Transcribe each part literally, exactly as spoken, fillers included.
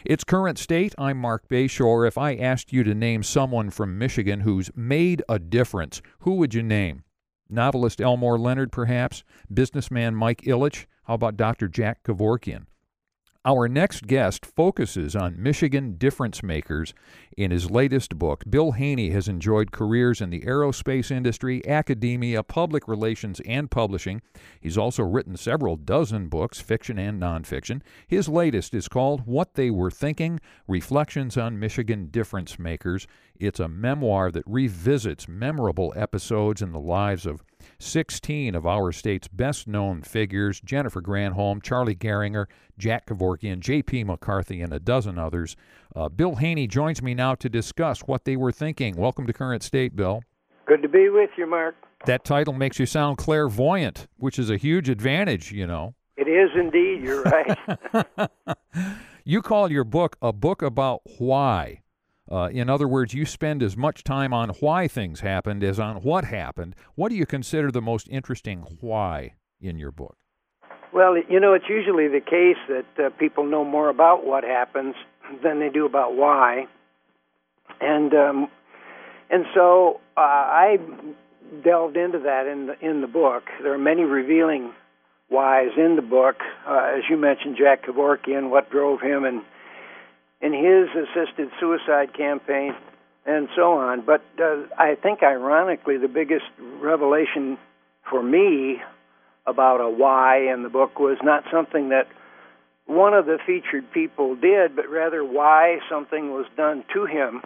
It's Current State. I'm Mark Bayshore. If I asked you to name someone from Michigan who's made a difference, who would you name? Novelist Elmore Leonard, perhaps? Businessman Mike Ilitch? How about Doctor Jack Kevorkian? Our next guest focuses on Michigan difference makers in his latest book. Bill Haney has enjoyed careers in the aerospace industry, academia, public relations, and publishing. He's also written several dozen books, fiction and nonfiction. His latest is called What They Were Thinking, Reflections on Michigan Difference Makers. It's a memoir that revisits memorable episodes in the lives of sixteen of our state's best-known figures: Jennifer Granholm, Charlie Gehringer, Jack Kevorkian, J P. McCarthy, and a dozen others. Uh, Bill Haney joins me now to discuss What They Were Thinking. Welcome to Current State, Bill. Good to be with you, Mark. That title makes you sound clairvoyant, which is a huge advantage, you know. It is indeed, you're right. You call your book a book about why. Uh, in other words, you spend as much time on why things happened as on what happened. What do you consider the most interesting why in your book? Well, you know, it's usually the case that uh, people know more about what happens than they do about why. And um, and so uh, I delved into that in the, in the book. There are many revealing whys in the book. Uh, as you mentioned, Jack Kevorkian, what drove him and in his assisted suicide campaign, and so on. But uh, I think, ironically, the biggest revelation for me about a why in the book was not something that one of the featured people did, but rather why something was done to him.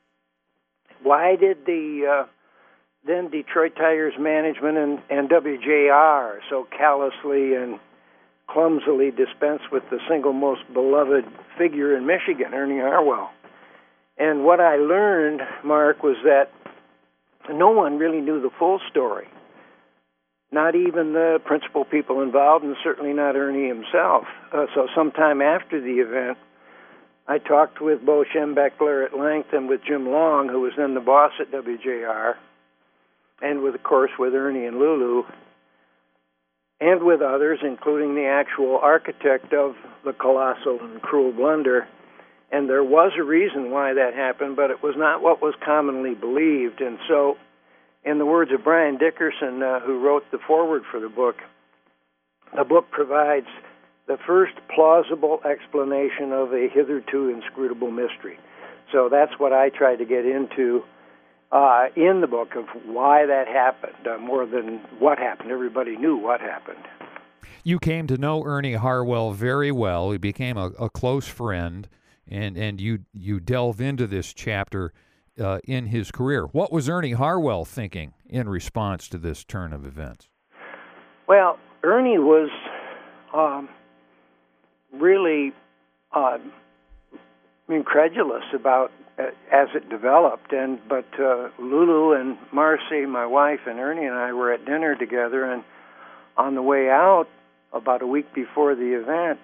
Why did the uh, then Detroit Tigers management and, and W J R so callously and clumsily dispense with the single most beloved figure in Michigan, Ernie Harwell? And what I learned, Mark, was that no one really knew the full story. Not even the principal people involved, and certainly not Ernie himself. Uh, so sometime after the event, I talked with Bo Schembechler at length and with Jim Long, who was then the boss at W J R, and with, of course, with Ernie and Lulu, and with others, including the actual architect of the colossal and cruel blunder. And there was a reason why that happened, but it was not what was commonly believed. And so, in the words of Brian Dickerson, uh, who wrote the foreword for the book, the book provides the first plausible explanation of a hitherto inscrutable mystery. So that's what I tried to get into Uh, in the book, of why that happened, uh, more than what happened. Everybody knew what happened. You came to know Ernie Harwell very well. He became a, a close friend, and, and you you delve into this chapter uh, in his career. What was Ernie Harwell thinking in response to this turn of events? Well, Ernie was um, really uh, incredulous about uh, as it developed, and but uh, Lulu and Marcy, my wife, and Ernie and I were at dinner together, and on the way out, about a week before the event,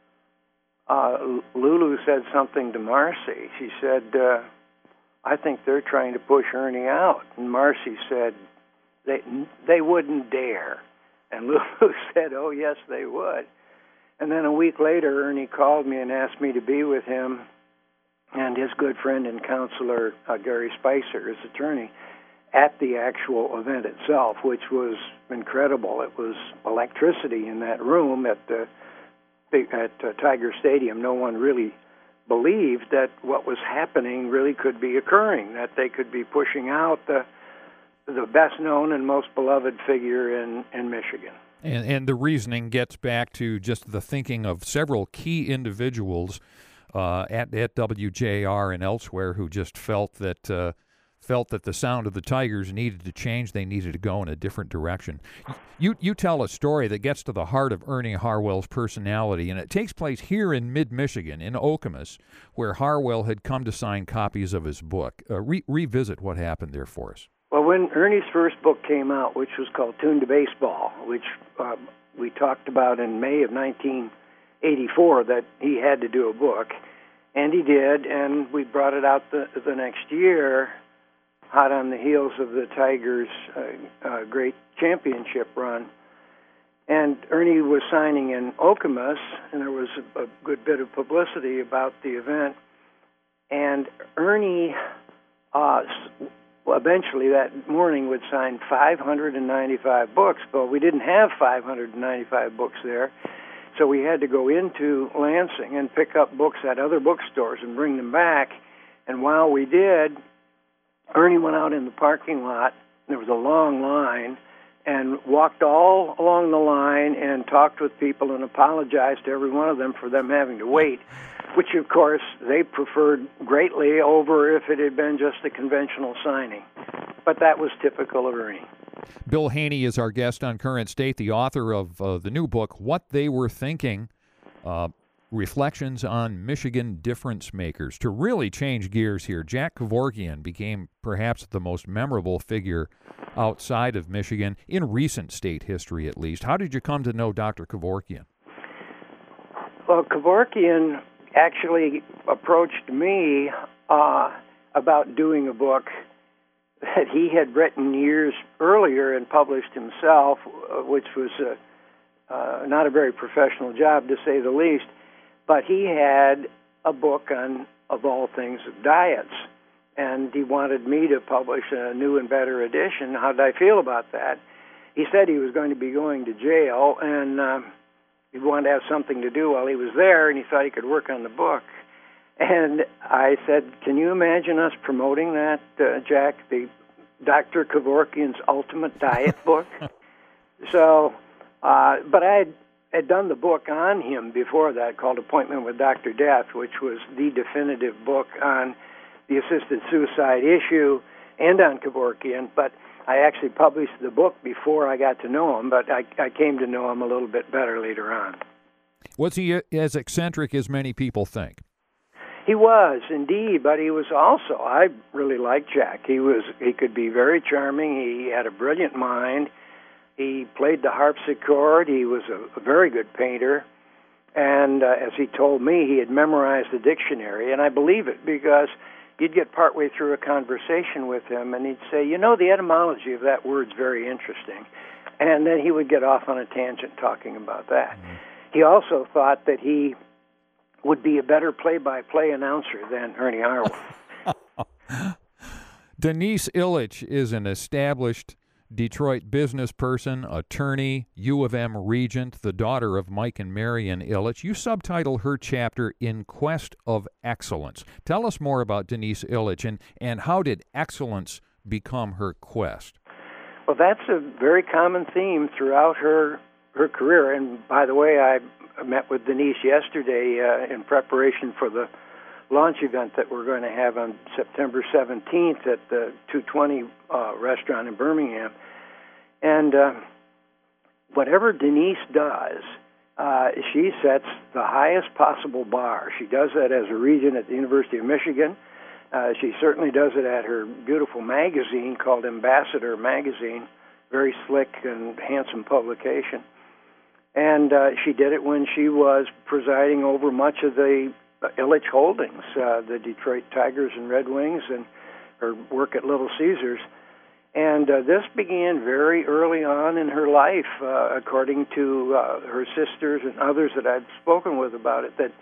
uh, Lulu said something to Marcy. She said, uh, I think they're trying to push Ernie out. And Marcy said, they, they wouldn't dare. And Lulu said, oh, yes, they would. And then a week later, Ernie called me and asked me to be with him and his good friend and counselor, uh, Gary Spicer, his attorney, at the actual event itself, which was incredible. It was electricity in that room at the at uh, Tiger Stadium. No one really believed that what was happening really could be occurring, that they could be pushing out the the best-known and most beloved figure in, in Michigan. And, and the reasoning gets back to just the thinking of several key individuals uh, at, at W J R and elsewhere who just felt that uh, felt that the sound of the Tigers needed to change. They needed to go in a different direction. You you tell a story that gets to the heart of Ernie Harwell's personality, and it takes place here in mid-Michigan, in Okemos, where Harwell had come to sign copies of his book. Uh, re- revisit what happened there for us. Well, when Ernie's first book came out, which was called Tune to Baseball, which uh, we talked about in May of nineteen eighty-four, that he had to do a book, and he did, and we brought it out the, the next year, hot on the heels of the Tigers' uh, uh, great championship run. And Ernie was signing in Okemos, and there was a, a good bit of publicity about the event. And Ernie uh, eventually that morning would sign five hundred ninety-five books, but we didn't have five hundred ninety-five books there. So we had to go into Lansing and pick up books at other bookstores and bring them back. And while we did, Ernie went out in the parking lot. There was a long line, and walked all along the line and talked with people and apologized to every one of them for them having to wait, which, of course, they preferred greatly over if it had been just a conventional signing. But that was typical of Ernie. Bill Haney is our guest on Current State, the author of uh, the new book, What They Were Thinking, uh, Reflections on Michigan Difference Makers. To really change gears here, Jack Kevorkian became perhaps the most memorable figure outside of Michigan, in recent state history at least. How did you come to know Doctor Kevorkian? Well, Kevorkian actually approached me uh, about doing a book that he had written years earlier and published himself, uh, which was uh, uh, not a very professional job, to say the least. But he had a book on, of all things, diets, and he wanted me to publish a new and better edition. How did I feel about that? He said he was going to be going to jail, and uh, he wanted to have something to do while he was there, and he thought he could work on the book. And I said, can you imagine us promoting that, uh, Jack, the Doctor Kevorkian's Ultimate Diet book? So, uh, but I had, had done the book on him before that called Appointment with Doctor Death, which was the definitive book on the assisted suicide issue and on Kevorkian. But I actually published the book before I got to know him, but I, I came to know him a little bit better later on. Was he as eccentric as many people think? He was, indeed, but he was also, I really liked Jack. He was, he could be very charming. He had a brilliant mind. He played the harpsichord. He was a, a very good painter. And uh, as he told me, he had memorized the dictionary, and I believe it because you'd get partway through a conversation with him, and he'd say, you know, the etymology of that word's very interesting. And then he would get off on a tangent talking about that. Mm-hmm. He also thought that he would be a better play-by-play announcer than Ernie Harwell. Denise Ilitch is an established Detroit business person, attorney, U of M regent, the daughter of Mike and Marion Ilitch. You subtitle her chapter In Quest of Excellence. Tell us more about Denise Ilitch, and, and how did excellence become her quest? Well, that's a very common theme throughout her her career. And by the way, I met with Denise yesterday uh, in preparation for the launch event that we're going to have on September seventeenth at the two twenty uh, restaurant in Birmingham. And uh, whatever Denise does, uh, she sets the highest possible bar. She does that as a regent at the University of Michigan. Uh, she certainly does it at her beautiful magazine called Ambassador Magazine, very slick and handsome publication. And uh, she did it when she was presiding over much of the Ilitch Holdings, uh, the Detroit Tigers and Red Wings, and her work at Little Caesars. And uh, this began very early on in her life, uh, according to uh, her sisters and others that I've spoken with about it, that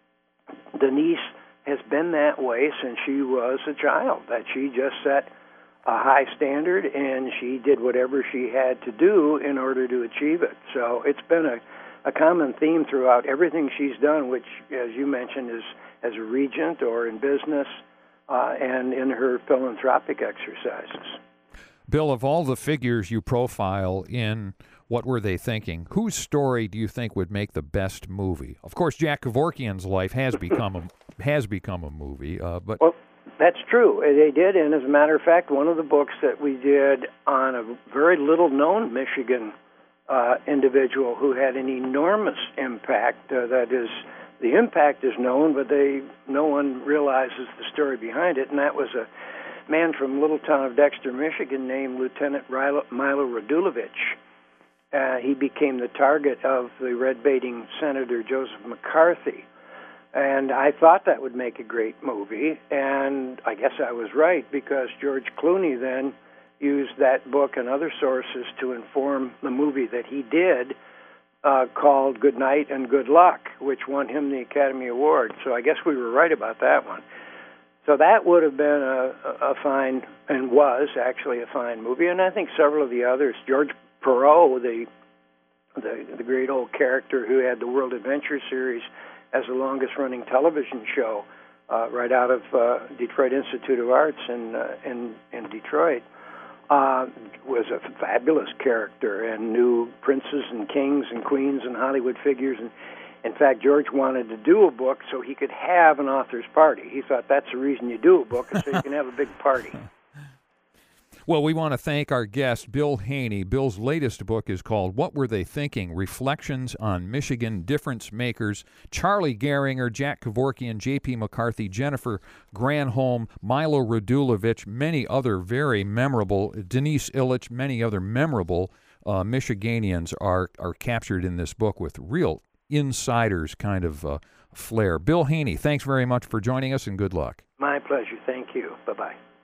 Denise has been that way since she was a child, that she just set a high standard, and she did whatever she had to do in order to achieve it. So it's been a, a common theme throughout everything she's done, which, as you mentioned, is as a regent or in business uh, and in her philanthropic exercises. Bill, of all the figures you profile in What Were They Thinking, whose story do you think would make the best movie? Of course, Jack Kevorkian's life has become a, has become a movie, uh, but... Well, that's true. They did, and as a matter of fact, one of the books that we did on a very little-known Michigan uh, individual who had an enormous impact, uh, that is, the impact is known, but they no one realizes the story behind it, and that was a man from little town of Dexter, Michigan, named Lieutenant Milo Radulovich. Uh, he became the target of the red-baiting Senator Joseph McCarthy. And I thought that would make a great movie, and I guess I was right, because George Clooney then used that book and other sources to inform the movie that he did uh, called Good Night and Good Luck, which won him the Academy Award. So I guess we were right about that one. So that would have been a, a fine, and was actually a fine movie. And I think several of the others, George Perot, the the, the great old character who had the World Adventure series as the longest-running television show, uh, right out of uh, Detroit Institute of Arts in uh, in, in Detroit, uh, was a fabulous character and knew princes and kings and queens and Hollywood figures. And in fact, George wanted to do a book so he could have an author's party. He thought that's the reason you do a book, is so you can have a big party. Well, we want to thank our guest, Bill Haney. Bill's latest book is called What Were They Thinking? Reflections on Michigan Difference Makers. Charlie Gehringer, Jack Kevorkian, J P. McCarthy, Jennifer Granholm, Milo Radulovich, many other very memorable, Denise Illich, many other memorable uh, Michiganians are, are captured in this book with real insiders kind of uh, flair. Bill Haney, thanks very much for joining us, and good luck. My pleasure. Thank you. Bye-bye.